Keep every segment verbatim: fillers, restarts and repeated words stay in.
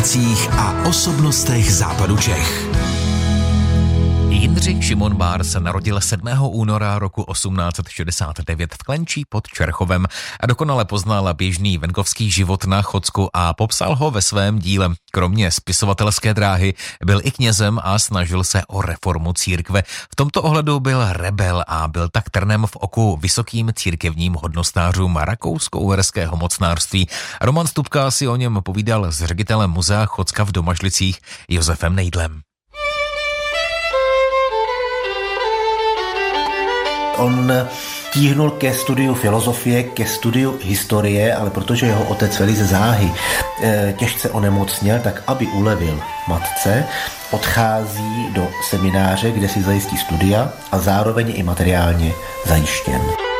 inspiracích a osobnostech západu Čech. Jindřich Šimon Bár se narodil sedmého února roku osmnáct set šedesát devět v Klenčí pod Čerchovem a dokonale poznal běžný venkovský život na Chodsku a popsal ho ve svém díle. Kromě spisovatelské dráhy byl i knězem a snažil se o reformu církve. V tomto ohledu byl rebel a byl tak trnem v oku vysokým církevním hodnostářům rakousko-uherského mocnářství. Roman Stupka si o něm povídal s ředitelem muzea Chodska v Domažlicích Josefem Nejdlem. On tíhnul ke studiu filozofie, ke studiu historie, ale protože jeho otec Velice záhy těžce onemocněl, tak aby ulevil matce, odchází do semináře, kde si zajistí studia a zároveň i materiálně zajištěn.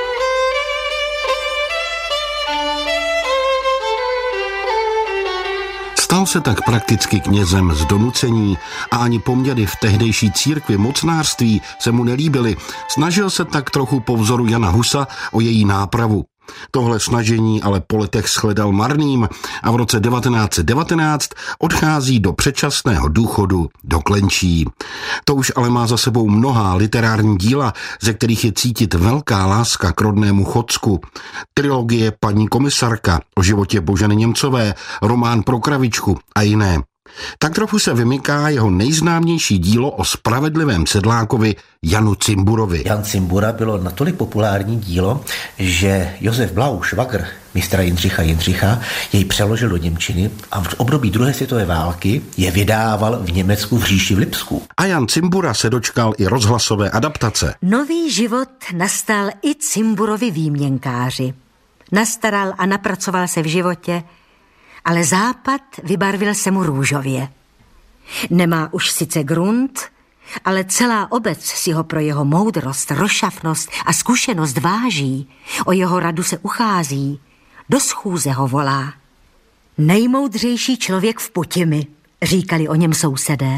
Stal se tak prakticky knězem z donucení a ani poměry v tehdejší církvi mocnářství se mu nelíbily. Snažil se tak trochu po vzoru Jana Husa o její nápravu. Tohle snažení ale po letech shledal marným a v roce devatenáct set devatenáct odchází do předčasného důchodu do Klenčí. To už ale má za sebou mnohá literární díla, ze kterých je cítit velká láska k rodnému Chodsku. Trilogie Paní komisarka, o životě Boženy Němcové, román Pro kravičku a jiné. Tak trochu se vymyká jeho nejznámější dílo o spravedlivém sedlákovi Janu Cimburovi. Jan Cimbura bylo natolik populární dílo, že Josef Blau, švagr mistra Jindřicha Jindřicha, jej přeložil do němčiny a v období druhé světové války je vydával v Německu v říši v Lipsku. A Jan Cimbura se dočkal i rozhlasové adaptace. Nový život nastal i Cimburovi výměnkáři. Nastaral a napracoval se v životě, ale západ vybarvil se mu růžově. Nemá už sice grunt, ale celá obec si ho pro jeho moudrost, rozšafnost a zkušenost váží. O jeho radu se uchází, do schůze ho volá. Nejmoudřejší člověk v Putimi, říkali o něm sousedé.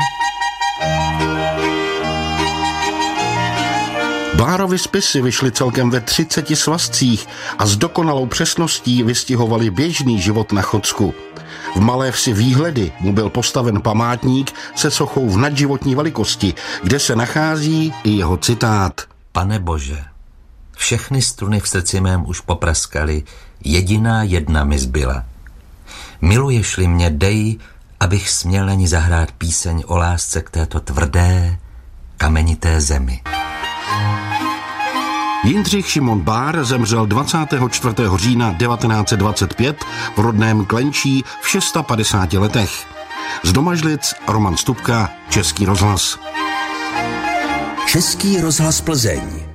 Bárovy spisy vyšly celkem ve třiceti svazcích a s dokonalou přesností vystihovali běžný život na Chodsku. V malé vsi Výhledy mu byl postaven památník se sochou v nadživotní velikosti, kde se nachází i jeho citát. Pane Bože, všechny struny v srdci mém už popraskaly, jediná jedna mi zbyla. Miluješ-li mě, dej, abych směl na ní zahrát píseň o lásce k této tvrdé, kamenité zemi. Jindřich Šimon Bár zemřel dvacátého čtvrtého října devatenáct set dvacet pět v rodném Klenčí v padesáti šesti letech. Z Domažlic Roman Stupka, Český rozhlas. Český rozhlas Plzeň.